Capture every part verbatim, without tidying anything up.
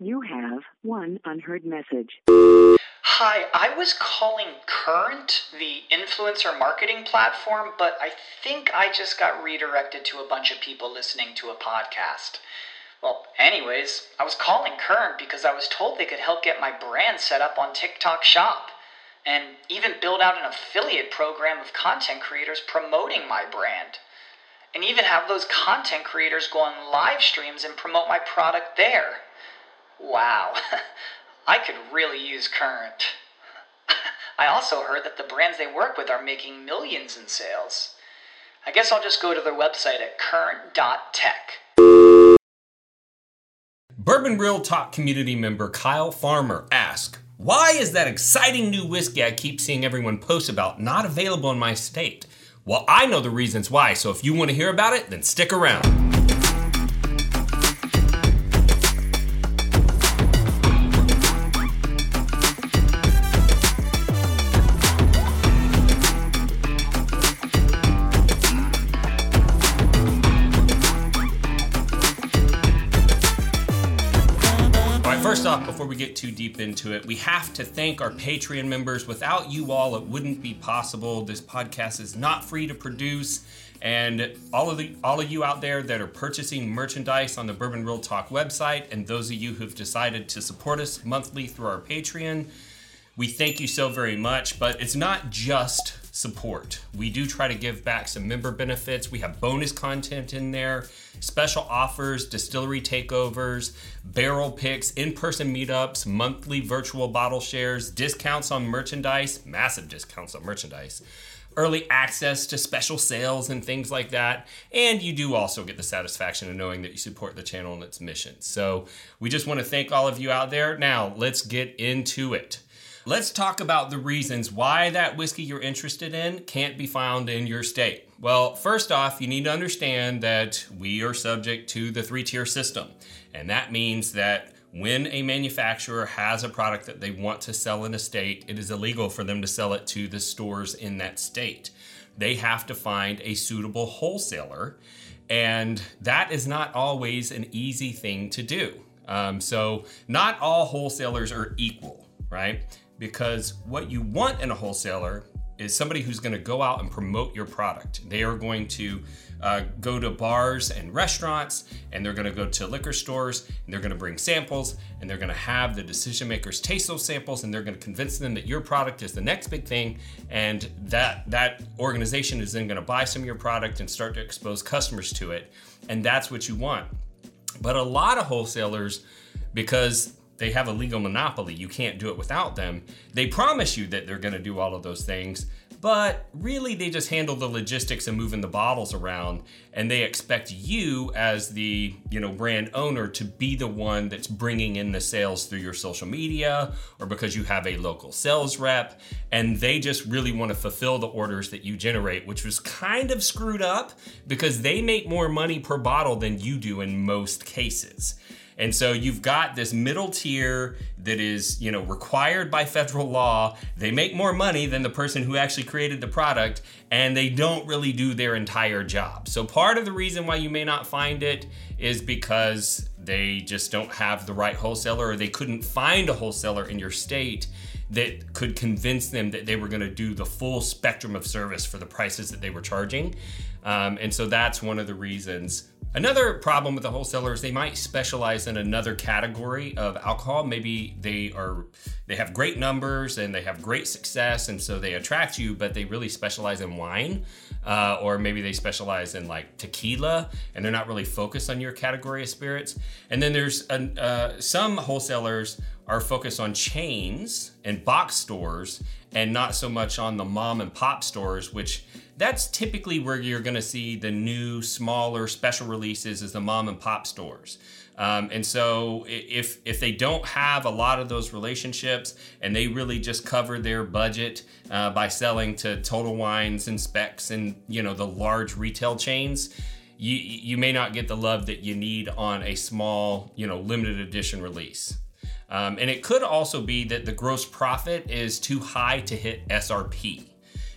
You have one unheard message. Hi, I was calling Current, the influencer marketing platform, but I think I just got redirected to a bunch of people listening to a podcast. Well, anyways, I was calling Current because I was told they could help get my brand set up on TikTok Shop, and even build out an affiliate program of content creators promoting my brand, and even have those content creators go on live streams and promote my product there. Wow, I could really use Current. I also heard that the brands they work with are making millions in sales. I guess I'll just go to their website at current dot tech. Bourbon Real Talk community member Kyle Farmer asked, why is that exciting new whiskey I keep seeing everyone post about not available in my state? Well, I know the reasons why, so if you want to hear about it, then stick around. First off, before we get too deep into it, we have to thank our Patreon members. Without you all, it wouldn't be possible. This podcast is not free to produce. And all of the all of you out there that are purchasing merchandise on the Bourbon Real Talk website, and those of you who've decided to support us monthly through our Patreon, we thank you so very much. But it's not just support. We do try to give back some member benefits. We have bonus content in there, special offers, distillery takeovers, barrel picks, in-person meetups, monthly virtual bottle shares, discounts on merchandise, massive discounts on merchandise, early access to special sales and things like that. And you do also get the satisfaction of knowing that you support the channel and its mission. So we just want to thank all of you out there. Now let's get into it. Let's talk about the reasons why that whiskey you're interested in can't be found in your state. Well, first off, you need to understand that we are subject to the three-tier system. And that means that when a manufacturer has a product that they want to sell in a state, it is illegal for them to sell it to the stores in that state. They have to find a suitable wholesaler, and that is not always an easy thing to do. Um, so not all wholesalers are equal, right? Because what you want in a wholesaler is somebody who's going to go out and promote your product. They are going to uh, go to bars and restaurants, and they're going to go to liquor stores, and they're going to bring samples, and they're going to have the decision makers taste those samples, and they're going to convince them that your product is the next big thing, and that that organization is then going to buy some of your product and start to expose customers to it, and that's what you want. But a lot of wholesalers, because they have a legal monopoly, you can't do it without them. They promise you that they're going to do all of those things, but really they just handle the logistics and moving the bottles around, and they expect you as the, you know, brand owner to be the one that's bringing in the sales through your social media or because you have a local sales rep, and they just really want to fulfill the orders that you generate, which was kind of screwed up because they make more money per bottle than you do in most cases. And so you've got this middle tier that is, you know, required by federal law. They make more money than the person who actually created the product, and they don't really do their entire job. So part of the reason why you may not find it is because they just don't have the right wholesaler, or they couldn't find a wholesaler in your state that could convince them that they were going to do the full spectrum of service for the prices that they were charging. Um, and so that's one of the reasons. Another problem with the wholesaler is they might specialize in another category of alcohol. Maybe they are they have great numbers and they have great success, and so they attract you, but they really specialize in wine, uh, or maybe they specialize in like tequila, and they're not really focused on your category of spirits. And then there's an, uh, some wholesalers are focused on chains and box stores and not so much on the mom and pop stores, which that's typically where you're going to see the new, smaller special releases is the mom and pop stores. Um, and so if if they don't have a lot of those relationships and they really just cover their budget uh, by selling to Total Wines and Specs and, you know, the large retail chains, you you may not get the love that you need on a small, you know, limited edition release. Um, and it could also be that the gross profit is too high to hit S R P.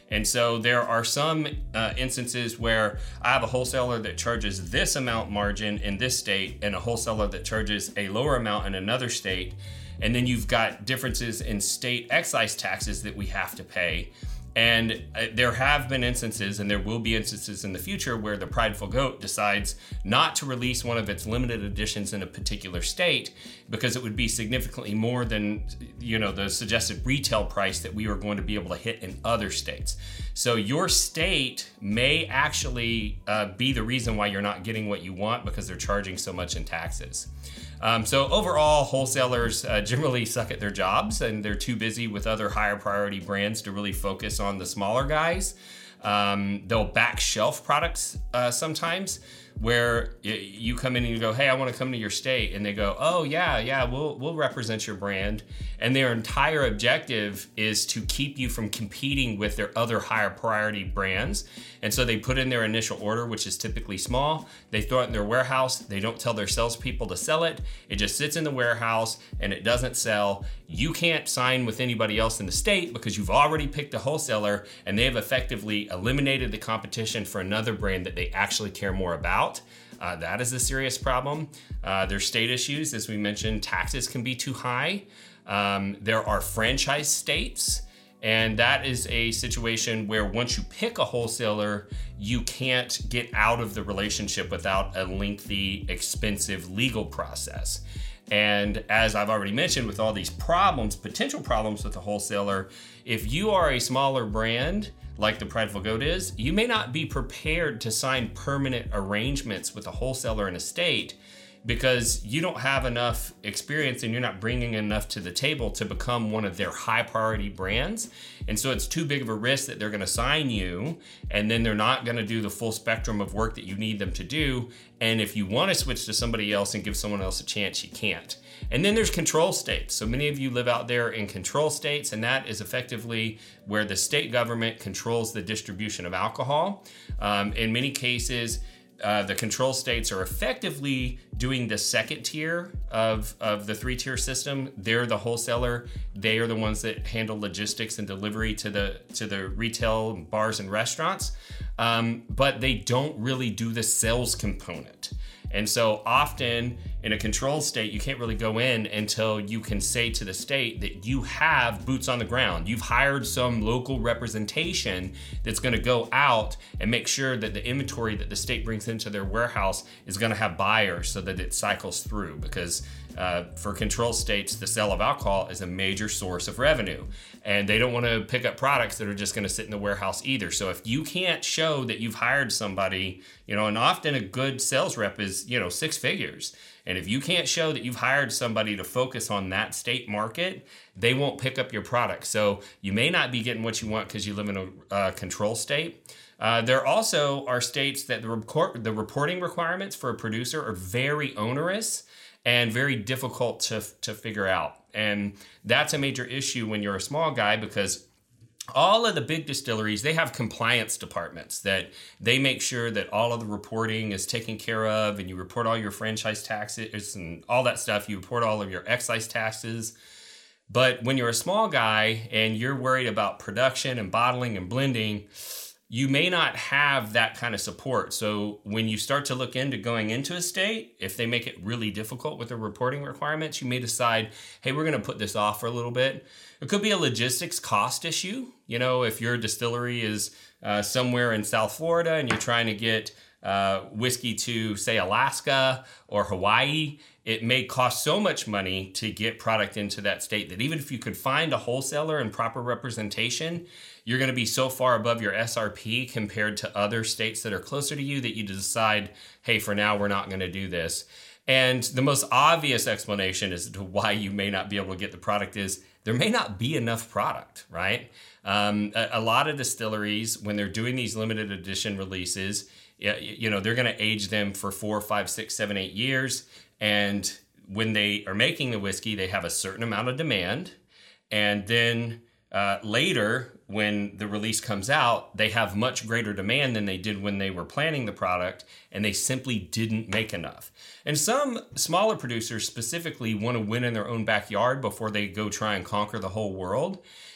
And so there are some uh, instances where I have a wholesaler that charges this amount margin in this state and a wholesaler that charges a lower amount in another state. And then you've got differences in state excise taxes that we have to pay. And uh, there have been instances, and there will be instances in the future, where the Prideful Goat decides not to release one of its limited editions in a particular state because it would be significantly more than, you know, the suggested retail price that we are going to be able to hit in other states. So your state may actually uh, be the reason why you're not getting what you want because they're charging so much in taxes. Um, so overall, wholesalers uh, generally suck at their jobs, and they're too busy with other higher priority brands to really focus on the smaller guys. Um, they'll back shelf products uh, sometimes, where y- you come in and you go, hey, I want to come to your state. And they go, oh, yeah, yeah, we'll we'll represent your brand. And their entire objective is to keep you from competing with their other higher priority brands. And so they put in their initial order, which is typically small. They throw it in their warehouse. They don't tell their salespeople to sell it. It just sits in the warehouse and it doesn't sell. You can't sign with anybody else in the state because you've already picked a wholesaler, and they have effectively eliminated the competition for another brand that they actually care more about. Uh, that is a serious problem. Uh, there's state issues. As we mentioned, taxes can be too high. Um, there are franchise states, and that is a situation where once you pick a wholesaler, you can't get out of the relationship without a lengthy, expensive legal process. And as I've already mentioned, with all these problems, potential problems with the wholesaler, if you are a smaller brand, like the Prideful Goat is, you may not be prepared to sign permanent arrangements with a wholesaler in a state because you don't have enough experience and you're not bringing enough to the table to become one of their high priority brands. And so it's too big of a risk that they're going to sign you, and then they're not going to do the full spectrum of work that you need them to do. And if you want to switch to somebody else and give someone else a chance, you can't. And then there's control states. So many of you live out there in control states, and that is effectively where the state government controls the distribution of alcohol. Um, in many cases, Uh, the control states are effectively doing the second tier of, of the three-tier system. They're the wholesaler. They are the ones that handle logistics and delivery to the to the retail bars and restaurants. Um, but they don't really do the sales component. And so often in a control state, you can't really go in until you can say to the state that you have boots on the ground. You've hired some local representation that's going to go out and make sure that the inventory that the state brings into their warehouse is going to have buyers so that it cycles through. Because uh, for control states, the sale of alcohol is a major source of revenue. And they don't want to pick up products that are just going to sit in the warehouse either. So if you can't show that you've hired somebody, you know, and often a good sales rep is, you know, six figures. And if you can't show that you've hired somebody to focus on that state market, they won't pick up your product. So you may not be getting what you want because you live in a uh, control state. Uh, there also are states that the, report, the reporting requirements for a producer are very onerous and very difficult to, to figure out. And that's a major issue when you're a small guy, because all of the big distilleries, they have compliance departments that they make sure that all of the reporting is taken care of, and you report all your franchise taxes and all that stuff. You report all of your excise taxes. But when you're a small guy and you're worried about production and bottling and blending, you may not have that kind of support. So when you start to look into going into a state, if they make it really difficult with the reporting requirements, you may decide, hey, we're going to put this off for a little bit. It could be a logistics cost issue. You know, if your distillery is uh, somewhere in South Florida and you're trying to get uh, whiskey to, say, Alaska or Hawaii, it may cost so much money to get product into that state that even if you could find a wholesaler and proper representation, you're going to be so far above your S R P compared to other states that are closer to you that you decide, hey, for now, we're not going to do this. And the most obvious explanation as to why you may not be able to get the product is there may not be enough product, right? Um, a, a lot of distilleries, when they're doing these limited edition releases, you know, they're going to age them for four, five, six, seven, eight years. And when they are making the whiskey, they have a certain amount of demand. And then uh, later, when the release comes out, they have much greater demand than they did when they were planning the product, and they simply didn't make enough. And some smaller producers specifically want to win in their own backyard before they go try and conquer the whole world.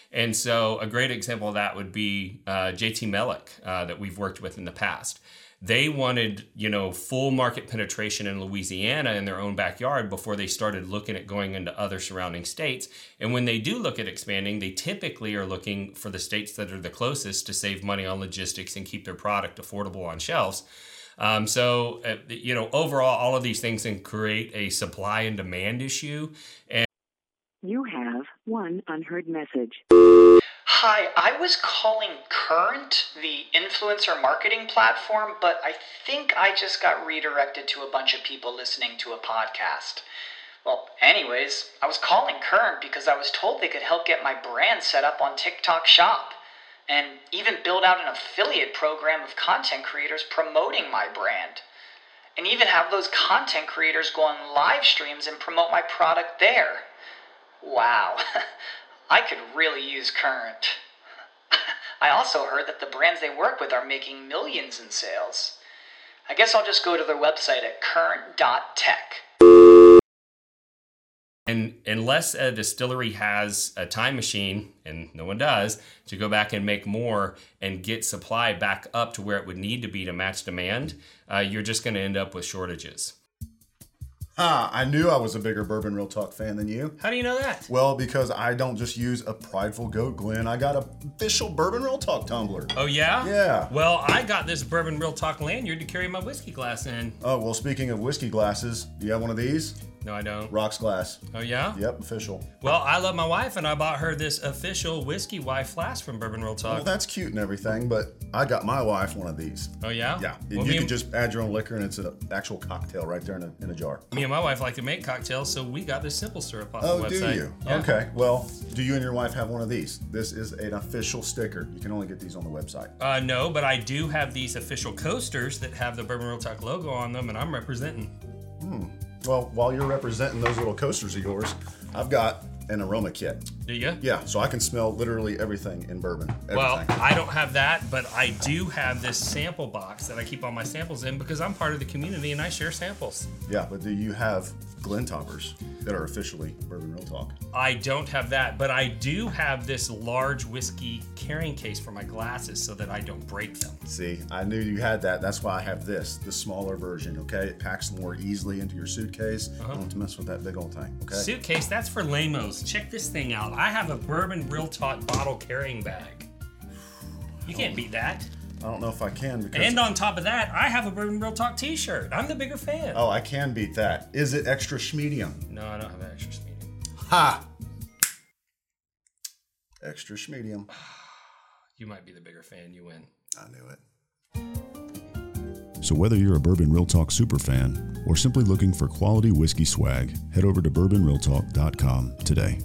And so a great example of that would be uh, J T Mellick uh, that we've worked with in the past. They wanted, you know, full market penetration in Louisiana in their own backyard before they started looking at going into other surrounding states. And when they do look at expanding, they typically are looking for the states that are the closest to save money on logistics and keep their product affordable on shelves. Um, so, uh, you know, overall, all of these things can create a supply and demand issue. And You have one unheard message. Hi, I was calling Current, the influencer marketing platform, but I think I just got redirected to a bunch of people listening to a podcast. Well, anyways, I was calling Current because I was told they could help get my brand set up on TikTok Shop and even build out an affiliate program of content creators promoting my brand. And even have those content creators go on live streams and promote my product there. Wow, I could really use Current. I also heard that the brands they work with are making millions in sales. I guess I'll just go to their website at current dot tech. And unless a distillery has a time machine, and no one does, to go back and make more and get supply back up to where it would need to be to match demand, uh, you're just going to end up with shortages. Ah, I knew I was a bigger Bourbon Real Talk fan than you. How do you know that? Well, because I don't just use a prideful goat, Glenn. I got a official Bourbon Real Talk tumbler. Oh, yeah? Yeah. Well, I got this Bourbon Real Talk lanyard to carry my whiskey glass in. Oh, well, speaking of whiskey glasses, do you have one of these? No, I don't. Rocks glass. Oh, yeah? Yep, official. Well, I love my wife, and I bought her this official Whiskey Wife flask from Bourbon Real Talk. Well, that's cute and everything, but I got my wife one of these. Oh, yeah? Yeah. Well, you me can and, just add your own liquor, and it's an actual cocktail right there in a, in a jar. me and my wife like to make cocktails, so we got this simple syrup off Oh, the do website. you? Yeah. Okay. Well, do you and your wife have one of these? This is an official sticker. You can only get these on the website. Uh, no, but I do have these official coasters that have the Bourbon Real Talk logo on them, and I'm representing. Hmm. Well, while you're representing those little coasters of yours, I've got an aroma kit. Do you? Yeah, so I can smell literally everything in bourbon. Everything. Well, I don't have that, but I do have this sample box that I keep all my samples in because I'm part of the community and I share samples. Yeah, but do you have Glen toppers that are officially Bourbon Real Talk? I don't have that, but I do have this large whiskey carrying case for my glasses so that I don't break them. See, I knew you had that. That's why I have this, the smaller version, okay? It packs more easily into your suitcase. Uh-huh. Don't have to mess with that big old thing, okay? Suitcase, that's for lamos. Check this thing out. I have a Bourbon Real Talk bottle carrying bag. You can't beat that. I don't know if I can because... And on top of that, I have a Bourbon Real Talk t-shirt. I'm the bigger fan. Oh, I can beat that. Is it extra schmedium? No, I don't have an extra medium. Ha! Extra schmedium. You might be the bigger fan. You win. I knew it. So whether you're a Bourbon Real Talk super fan or simply looking for quality whiskey swag, head over to bourbon real talk dot com today.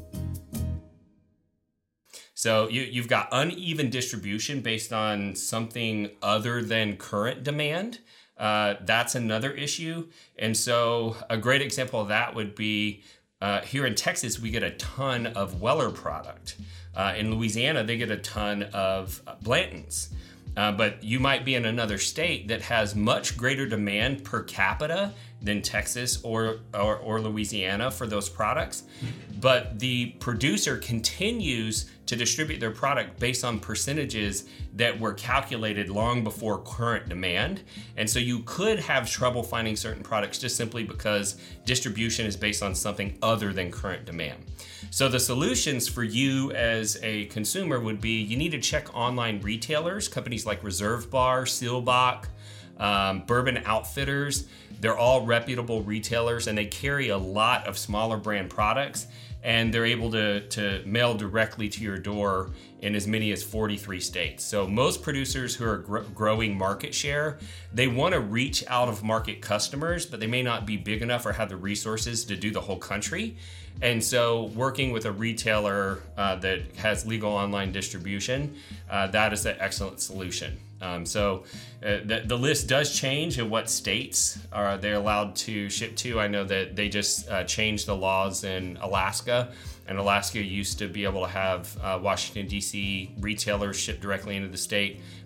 So you, you've got uneven distribution based on something other than current demand. Uh, that's another issue. And so a great example of that would be uh, here in Texas, we get a ton of Weller product. Uh, in Louisiana, they get a ton of Blanton's. Uh, but you might be in another state that has much greater demand per capita than Texas or, or, or Louisiana for those products. But the producer continues to distribute their product based on percentages that were calculated long before current demand. And so you could have trouble finding certain products just simply because distribution is based on something other than current demand. So the solutions for you as a consumer would be you need to check online retailers, companies like Reserve Bar, Seelbach, um, Bourbon Outfitters. They're all reputable retailers and they carry a lot of smaller brand products, and they're able to, to mail directly to your door in as many as forty-three states. So most producers who are gr- growing market share, they want to reach out of market customers, but they may not be big enough or have the resources to do the whole country. And so working with a retailer uh, that has legal online distribution, uh, that is an excellent solution. Um, so uh, the, the list does change in what states are they allowed to ship to. I know that they just uh, changed the laws in Alaska, and Alaska used to be able to have uh, Washington, D C retailers ship directly into the state.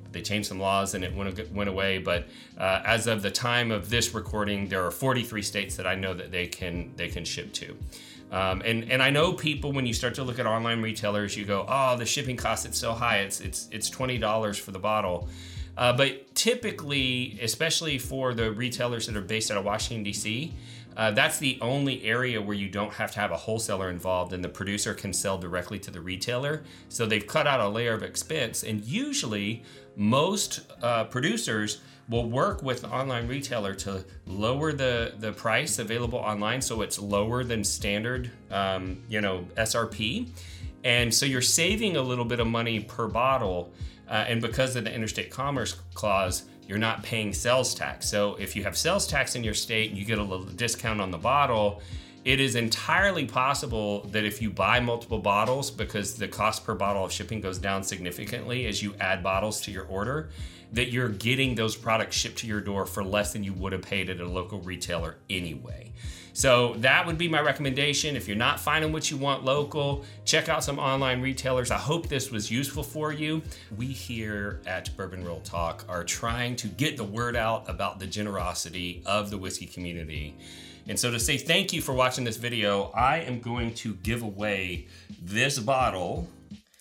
They changed some laws and it went, went away. But uh, as of the time of this recording, there are forty-three states that I know that they can they can ship to. Um, and and I know people, when you start to look at online retailers, you go, oh, the shipping cost, it's so high. It's it's it's twenty dollars for the bottle. Uh, but typically, especially for the retailers that are based out of Washington, D C, uh, that's the only area where you don't have to have a wholesaler involved and the producer can sell directly to the retailer. So they've cut out a layer of expense. And usually, most uh, producers will work with an online retailer to lower the, the price available online so it's lower than standard, um, you know, S R P. And so you're saving a little bit of money per bottle. Uh, and because of the interstate commerce clause, you're not paying sales tax. So if you have sales tax in your state and you get a little discount on the bottle, it is entirely possible that if you buy multiple bottles, because the cost per bottle of shipping goes down significantly as you add bottles to your order, that you're getting those products shipped to your door for less than you would have paid at a local retailer anyway. So that would be my recommendation. If you're not finding what you want local, check out some online retailers. I hope this was useful for you. We here at Bourbon Real Talk are trying to get the word out about the generosity of the whiskey community. And so to say thank you for watching this video, I am going to give away this bottle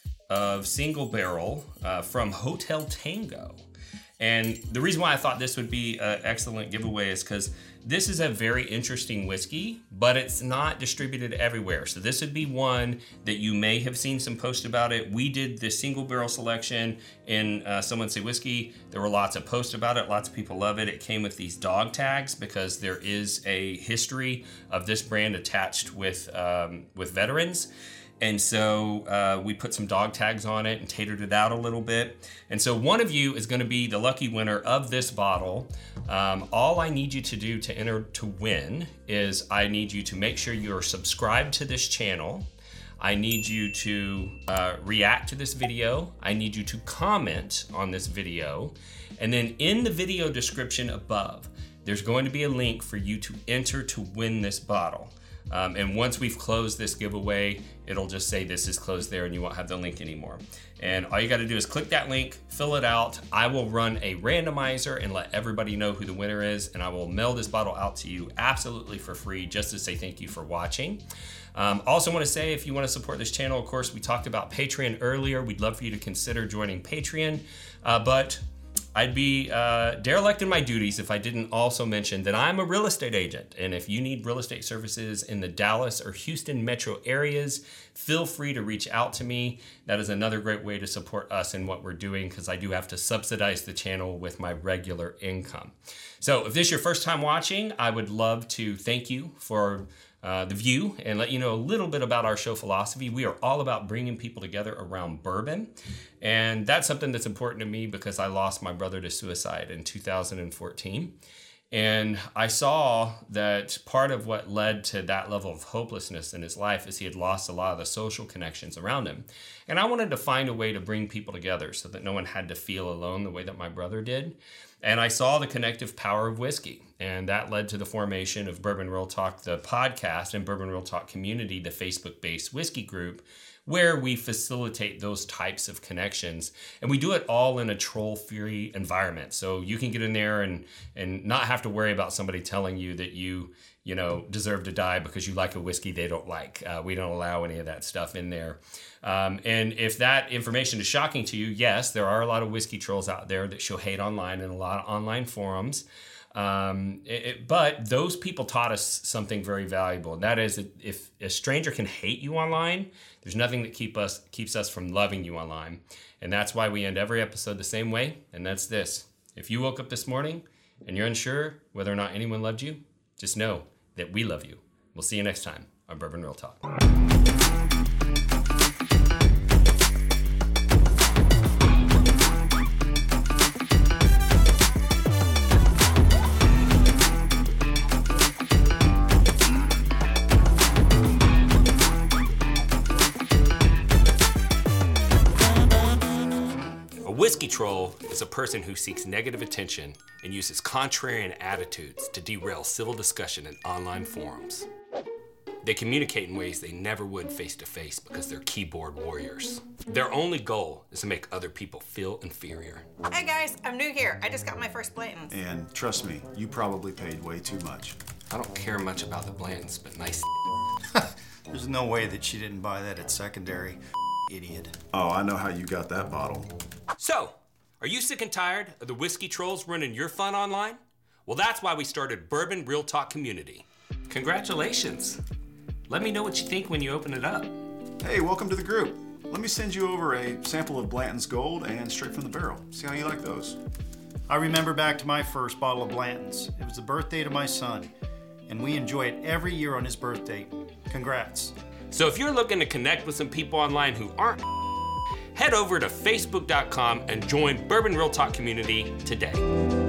of single barrel uh, from Hotel Tango. And the reason why I thought this would be an excellent giveaway is because this is a very interesting whiskey, but it's not distributed everywhere. So this would be one that you may have seen some posts about it. We did the single barrel selection in uh, Someone Say Whiskey. There were lots of posts about it. Lots of people love it. It came with these dog tags because there is a history of this brand attached with, um, with veterans. And so uh, we put some dog tags on it and tatered it out a little bit. And so one of you is going to be the lucky winner of this bottle. Um, all I need you to do to enter to win is I need you to make sure you're subscribed to this channel. I need you to uh, react to this video. I need you to comment on this video. And then in the video description above, there's going to be a link for you to enter to win this bottle. Um, and once we've closed this giveaway, it'll just say this is closed there and you won't have the link anymore. And all you got to do is click that link, fill it out. I will run a randomizer and let everybody know who the winner is. And I will mail this bottle out to you absolutely for free, just to say thank you for watching. Um, also want to say, if you want to support this channel, of course, we talked about Patreon earlier. We'd love for you to consider joining Patreon. Uh, but I'd be uh, derelict in my duties if I didn't also mention that I'm a real estate agent. And if you need real estate services in the Dallas or Houston metro areas, feel free to reach out to me. That is another great way to support us in what we're doing, because I do have to subsidize the channel with my regular income. So if this is your first time watching, I would love to thank you for Uh, the view and let you know a little bit about our show philosophy. We are all about bringing people together around bourbon. And that's something that's important to me because I lost my brother to suicide in two thousand fourteen. And I saw that part of what led to that level of hopelessness in his life is he had lost a lot of the social connections around him. And I wanted to find a way to bring people together so that no one had to feel alone the way that my brother did. And I saw the connective power of whiskey. And that led to the formation of Bourbon Real Talk, the podcast, and Bourbon Real Talk Community, the Facebook-based whiskey group, where we facilitate those types of connections. And we do it all in a troll-free environment. So you can get in there and, and not have to worry about somebody telling you that you, you know, deserve to die because you like a whiskey they don't like. Uh, we don't allow any of that stuff in there. Um, and if that information is shocking to you, yes, there are a lot of whiskey trolls out there that show hate online and a lot of online forums. Um, it, it, but those people taught us something very valuable. And that is that if a stranger can hate you online, there's nothing that keep us keeps us from loving you online. And that's why we end every episode the same way. And that's this. If you woke up this morning and you're unsure whether or not anyone loved you, just know that we love you. We'll see you next time on Bourbon Real Talk. Whiskey troll is a person who seeks negative attention and uses contrarian attitudes to derail civil discussion in online forums. They communicate in ways they never would face-to-face because they're keyboard warriors. Their only goal is to make other people feel inferior. Hey guys, I'm new here. I just got my first Blanton's. And trust me, you probably paid way too much. I don't care much about the Blantons, but nice. There's no way that she didn't buy that at secondary. Idiot. Oh, I know how you got that bottle. So, are you sick and tired of the whiskey trolls running your fun online? Well, that's why we started Bourbon Real Talk Community. Congratulations. Let me know what you think when you open it up. Hey, welcome to the group. Let me send you over a sample of Blanton's Gold and Straight from the Barrel. See how you like those. I remember back to my first bottle of Blanton's. It was the birthday to my son, and we enjoy it every year on his birthday. Congrats. So if you're looking to connect with some people online who aren't, head over to facebook dot com and join Bourbon Real Talk Community today.